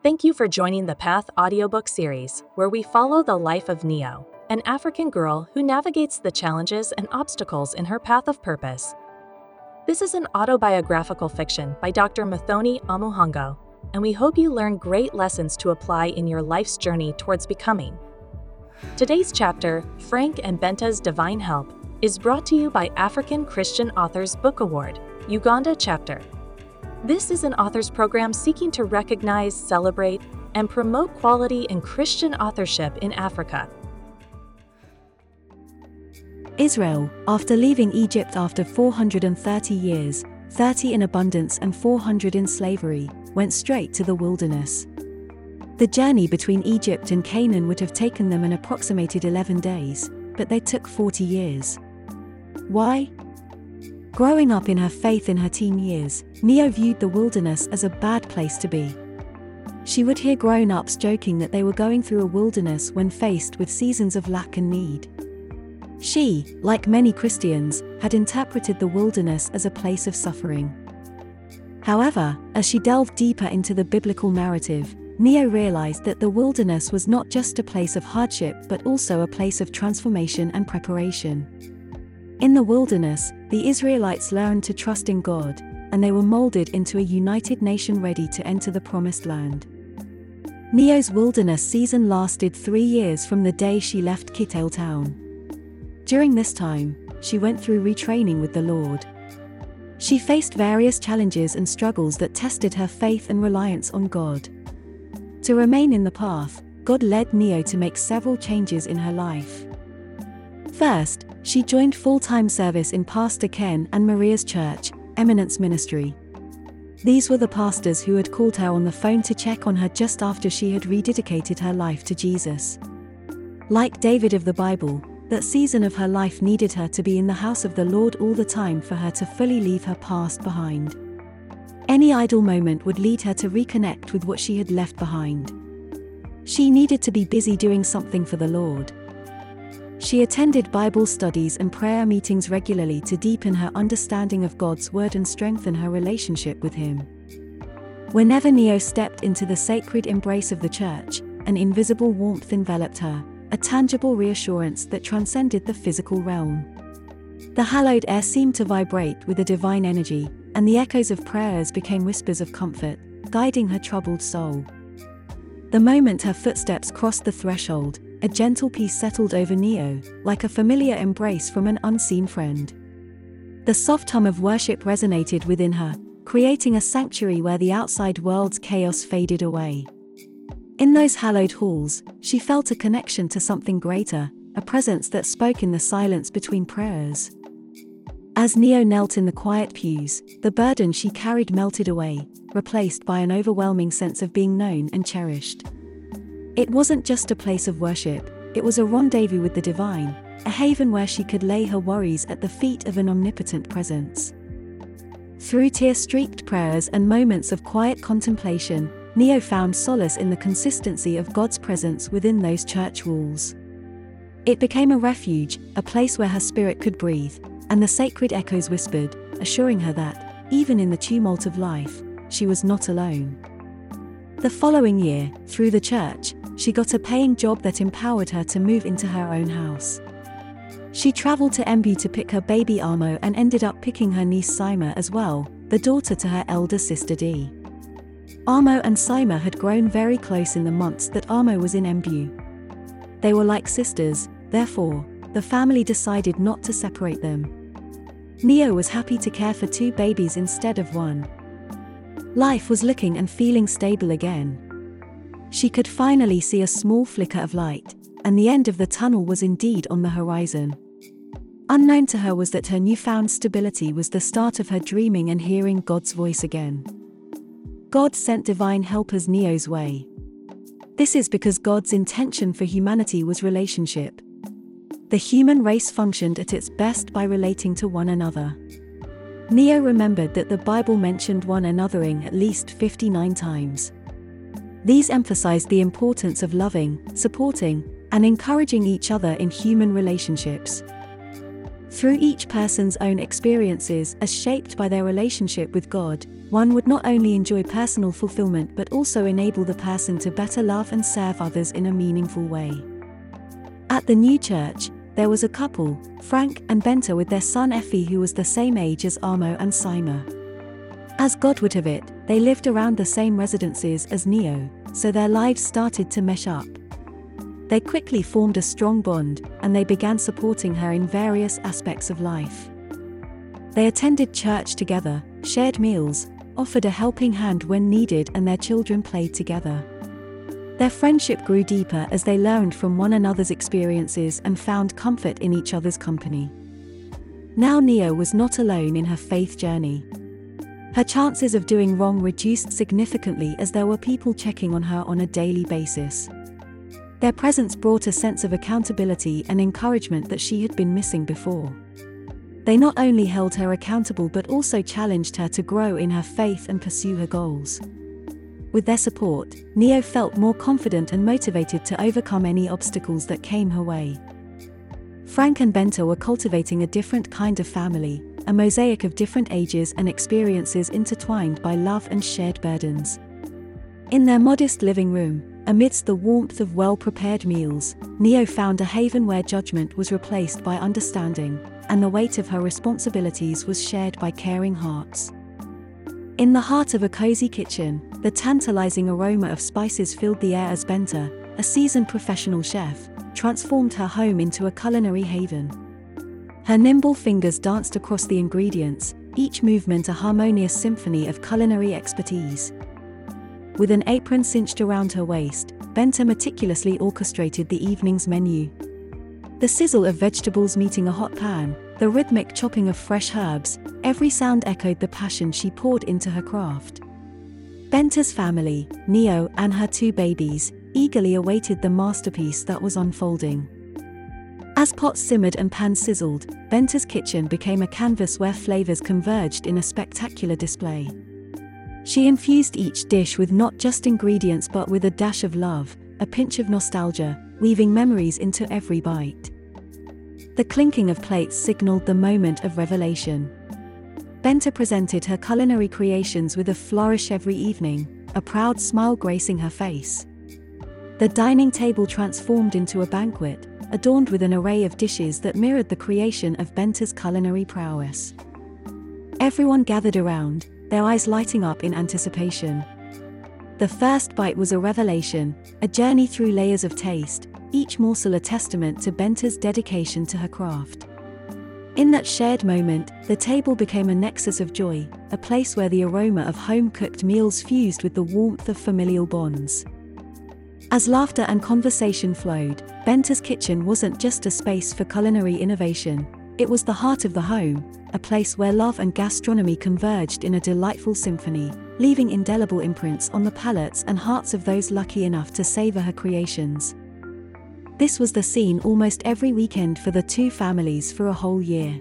Thank you for joining the Path audiobook series, where we follow the life of Neo, an African girl who navigates the challenges and obstacles in her path of purpose. This is an autobiographical fiction by Dr. Muthoni Omohungo, and we hope you learn great lessons to apply in your life's journey towards becoming. Today's chapter, Frank and Benta's Divine Help, is brought to you by African Christian Authors Book Award, Uganda Chapter. This is an authors program seeking to recognize, celebrate, and promote quality in Christian authorship in Africa. Israel, after leaving Egypt after 430 years, 30 in abundance and 400 in slavery, went straight to the wilderness. The journey between Egypt and Canaan would have taken them an approximated 11 days, but they took 40 years. Why? Growing up in her faith in her teen years, Neo viewed the wilderness as a bad place to be. She would hear grown-ups joking that they were going through a wilderness when faced with seasons of lack and need. She, like many Christians, had interpreted the wilderness as a place of suffering. However, as she delved deeper into the biblical narrative, Neo realized that the wilderness was not just a place of hardship but also a place of transformation and preparation. In the wilderness, the Israelites learned to trust in God, and they were molded into a united nation ready to enter the Promised Land. Neo's wilderness season lasted 3 years from the day she left Kitale town. During this time, she went through retraining with the Lord. She faced various challenges and struggles that tested her faith and reliance on God. To remain in the path, God led Neo to make several changes in her life. First, she joined full-time service in Pastor Ken and Maria's church, Eminence Ministry. These were the pastors who had called her on the phone to check on her just after she had rededicated her life to Jesus. Like David of the Bible, that season of her life needed her to be in the house of the Lord all the time for her to fully leave her past behind. Any idle moment would lead her to reconnect with what she had left behind. She needed to be busy doing something for the Lord. She attended Bible studies and prayer meetings regularly to deepen her understanding of God's Word and strengthen her relationship with Him. Whenever Neo stepped into the sacred embrace of the church, an invisible warmth enveloped her, a tangible reassurance that transcended the physical realm. The hallowed air seemed to vibrate with a divine energy, and the echoes of prayers became whispers of comfort, guiding her troubled soul. The moment her footsteps crossed the threshold, a gentle peace settled over Neo, like a familiar embrace from an unseen friend. The soft hum of worship resonated within her, creating a sanctuary where the outside world's chaos faded away. In those hallowed halls, she felt a connection to something greater, a presence that spoke in the silence between prayers. As Neo knelt in the quiet pews, the burden she carried melted away, replaced by an overwhelming sense of being known and cherished. It wasn't just a place of worship, it was a rendezvous with the divine, a haven where she could lay her worries at the feet of an omnipotent presence. Through tear-streaked prayers and moments of quiet contemplation, Neo found solace in the consistency of God's presence within those church walls. It became a refuge, a place where her spirit could breathe, and the sacred echoes whispered, assuring her that, even in the tumult of life, she was not alone. The following year, through the church, she got a paying job that empowered her to move into her own house. She traveled to Embu to pick her baby Amo and ended up picking her niece Sima as well, the daughter to her elder sister Dee. Amo and Sima had grown very close in the months that Amo was in Embu. They were like sisters, therefore, the family decided not to separate them. Neo was happy to care for 2 babies instead of 1. Life was looking and feeling stable again. She could finally see a small flicker of light, and the end of the tunnel was indeed on the horizon. Unknown to her was that her newfound stability was the start of her dreaming and hearing God's voice again. God sent divine helpers Neo's way. This is because God's intention for humanity was relationship. The human race functioned at its best by relating to one another. Neo remembered that the Bible mentioned one anothering at least 59 times. These emphasized the importance of loving, supporting, and encouraging each other in human relationships. Through each person's own experiences as shaped by their relationship with God, one would not only enjoy personal fulfillment but also enable the person to better love and serve others in a meaningful way. At the new church, there was a couple, Frank and Benta, with their son Effie, who was the same age as Amo and Sima. As God would have it, they lived around the same residences as Neo, so their lives started to mesh up. They quickly formed a strong bond, and they began supporting her in various aspects of life. They attended church together, shared meals, offered a helping hand when needed, and their children played together. Their friendship grew deeper as they learned from one another's experiences and found comfort in each other's company. Now Neo was not alone in her faith journey. Her chances of doing wrong reduced significantly as there were people checking on her on a daily basis. Their presence brought a sense of accountability and encouragement that she had been missing before. They not only held her accountable but also challenged her to grow in her faith and pursue her goals. With their support, Neo felt more confident and motivated to overcome any obstacles that came her way. Frank and Benta were cultivating a different kind of family, a mosaic of different ages and experiences intertwined by love and shared burdens. In their modest living room, amidst the warmth of well-prepared meals, Neo found a haven where judgment was replaced by understanding, and the weight of her responsibilities was shared by caring hearts. In the heart of a cozy kitchen, the tantalizing aroma of spices filled the air as Benta, a seasoned professional chef, transformed her home into a culinary haven. Her nimble fingers danced across the ingredients, each movement a harmonious symphony of culinary expertise. With an apron cinched around her waist, Benta meticulously orchestrated the evening's menu. The sizzle of vegetables meeting a hot pan, the rhythmic chopping of fresh herbs, every sound echoed the passion she poured into her craft. Benta's family, Neo and her 2 babies, eagerly awaited the masterpiece that was unfolding. As pots simmered and pans sizzled, Benta's kitchen became a canvas where flavors converged in a spectacular display. She infused each dish with not just ingredients but with a dash of love, a pinch of nostalgia, weaving memories into every bite. The clinking of plates signaled the moment of revelation. Benta presented her culinary creations with a flourish every evening, a proud smile gracing her face. The dining table transformed into a banquet, adorned with an array of dishes that mirrored the creation of Benta's culinary prowess. Everyone gathered around, their eyes lighting up in anticipation. The first bite was a revelation, a journey through layers of taste, each morsel a testament to Benta's dedication to her craft. In that shared moment, the table became a nexus of joy, a place where the aroma of home-cooked meals fused with the warmth of familial bonds. As laughter and conversation flowed, Benta's kitchen wasn't just a space for culinary innovation, it was the heart of the home, a place where love and gastronomy converged in a delightful symphony, leaving indelible imprints on the palates and hearts of those lucky enough to savor her creations. This was the scene almost every weekend for the 2 families for a whole year.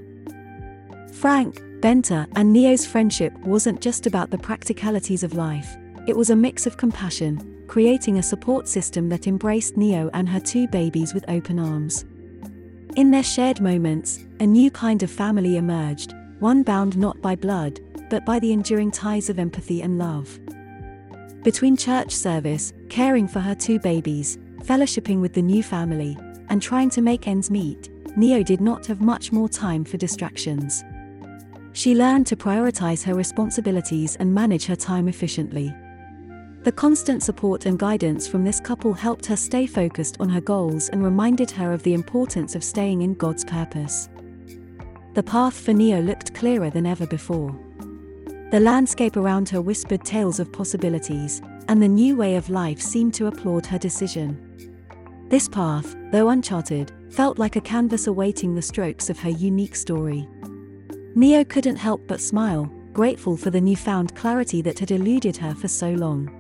Frank, Benta, and Neo's friendship wasn't just about the practicalities of life, it was a mix of compassion, creating a support system that embraced Neo and her 2 babies with open arms. In their shared moments, a new kind of family emerged, one bound not by blood, but by the enduring ties of empathy and love. Between church service, caring for her 2 babies, fellowshipping with the new family, and trying to make ends meet, Neo did not have much more time for distractions. She learned to prioritize her responsibilities and manage her time efficiently. The constant support and guidance from this couple helped her stay focused on her goals and reminded her of the importance of staying in God's purpose. The path for Neo looked clearer than ever before. The landscape around her whispered tales of possibilities, and the new way of life seemed to applaud her decision. This path, though uncharted, felt like a canvas awaiting the strokes of her unique story. Neo couldn't help but smile, grateful for the newfound clarity that had eluded her for so long.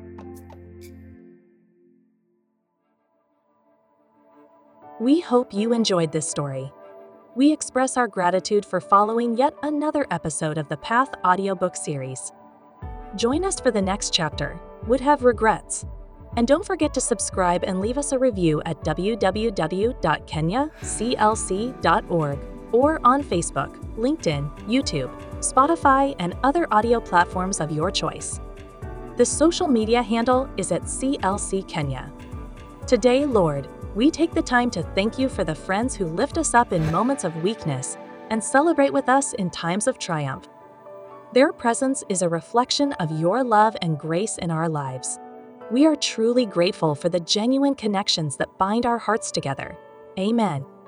We hope you enjoyed this story. We express our gratitude for following yet another episode of the Path audiobook series. Join us for the next chapter, Would Have Regrets. And don't forget to subscribe and leave us a review at www.kenyaclc.org or on Facebook, LinkedIn, YouTube, Spotify, and other audio platforms of your choice. The social media handle is at CLC Kenya. Today, Lord, we take the time to thank you for the friends who lift us up in moments of weakness and celebrate with us in times of triumph. Their presence is a reflection of your love and grace in our lives. We are truly grateful for the genuine connections that bind our hearts together. Amen.